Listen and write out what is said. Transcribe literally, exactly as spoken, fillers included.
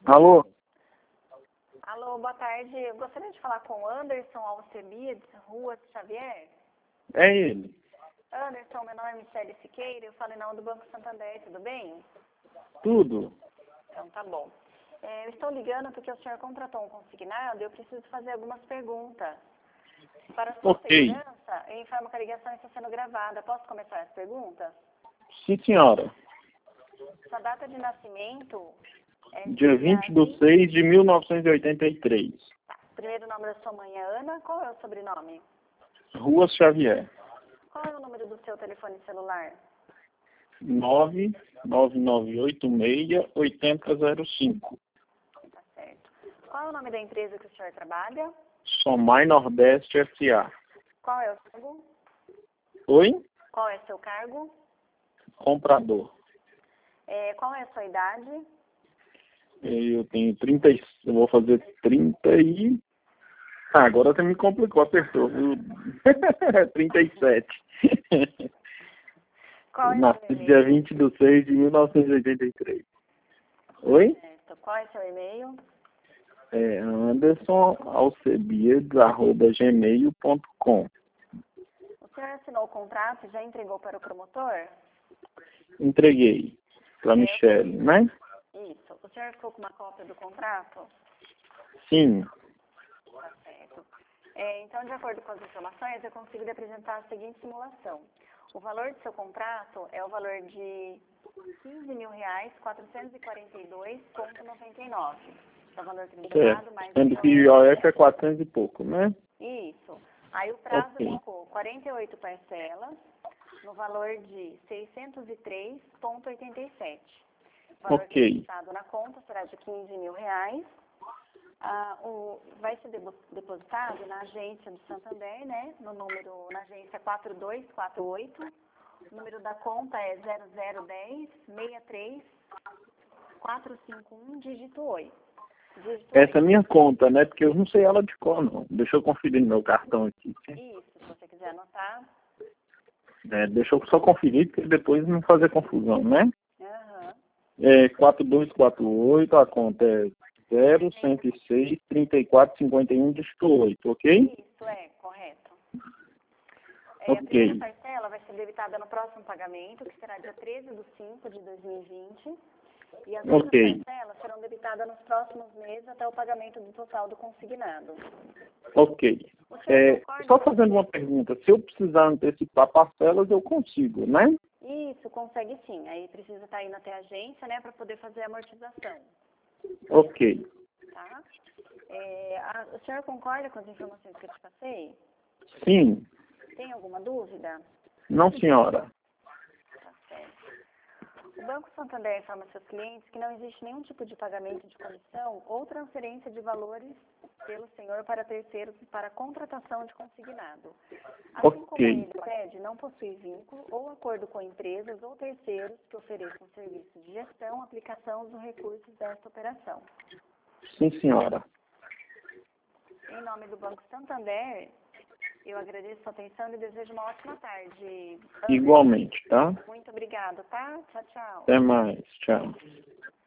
Alô? Alô, boa tarde. Eu gostaria de falar com o Anderson Alcebiades, Rua Xavier. É ele. Anderson, meu nome é Michele Siqueira, eu falo em nome do Banco Santander, tudo bem? Tudo. Então tá bom. É, eu estou ligando porque o senhor contratou um consignado e eu preciso fazer algumas perguntas. Para sua Ok. segurança, eu informo que a ligação está sendo gravada. Posso começar as perguntas? Sim, senhora. Sua data de nascimento é Dia vinte de seis de mil novecentos e oitenta e três. Tá. Primeiro nome da sua mãe é Ana. Qual é o sobrenome? Rua Xavier. Qual é o número do seu telefone celular? nove nove nove oito seis oito zero zero cinco. Tá certo. Qual é o nome da empresa que o senhor trabalha? Somai Nordeste S A. Qual é o cargo? Oi? Qual é seu cargo? Comprador. É, qual é a sua idade? Eu tenho trinta e... Eu vou fazer trinta e... Ah, agora você me complicou a pessoa. viu? trinta e sete. Qual é Nasci seu dia e-mail? vinte de seis de mil novecentos e oitenta e três. Oi? Certo. Qual é seu e-mail? É anderson alcebiades arroba gmail ponto com. O senhor assinou o contrato e já entregou para o promotor? Entreguei para É, Michele, né? Isso. O senhor ficou com uma cópia do contrato? Sim. Tá certo. É, então, de acordo com as informações, eu consigo lhe apresentar a seguinte simulação. O valor do seu contrato é o valor de quinze mil reais, quatrocentos e quarenta e dois reais e noventa e nove centavos. É o valor tributário, Certo. mais Sendo que I o O I O F. F é quatrocentos e pouco, né? Isso. Aí o prazo Ok. ficou quarenta e oito parcelas, no valor de seiscentos e três reais e oitenta e sete centavos. O valor Ok. depositado na conta será de quinze mil reais. Ah, o, vai ser debo- depositado na agência do Santander, né? No número, na agência quatro dois quatro oito. O número da conta é zero zero um zero seis três quatro cinco um, dígito oito. Dígito Essa é a oito. minha conta, né? Porque eu não sei ela de cor, não. Deixa eu conferir no meu cartão aqui. Isso, se você quiser anotar. É, deixa eu só conferir, porque depois não fazer confusão, né? Aham. É quatro dois quatro oito, a conta é zero cento e seis trinta e quatro cinquenta e um, dígito oito, ok? Isso, é, correto. É, a primeira Ok. parcela vai ser debitada no próximo pagamento, que será dia treze de cinco de dois mil e vinte. E as outras Ok. parcelas serão debitadas nos próximos meses até o pagamento do total do consignado. Ok. O senhor É, concorda só com fazendo uma pergunta, se eu precisar antecipar parcelas, eu consigo, né? isso? Consegue sim. Aí precisa estar indo até a agência, né, para poder fazer a amortização. Ok. Tá? É, a- o senhor concorda com as informações que eu te passei? Sim. Tem alguma dúvida? Não, senhora. Tá certo. O Banco Santander informa seus clientes que não existe nenhum tipo de pagamento de comissão ou transferência de valores pelo senhor para terceiros para contratação de consignado. Assim como Ok. ele pede, não possui vínculo ou acordo com empresas ou terceiros que ofereçam serviços de gestão, aplicação dos recursos desta operação. Sim, senhora. Em nome do Banco Santander, eu agradeço a sua atenção e desejo uma ótima tarde. Anderson. Igualmente, tá? Muito obrigada, tá? Tchau, tchau. Até mais. Tchau.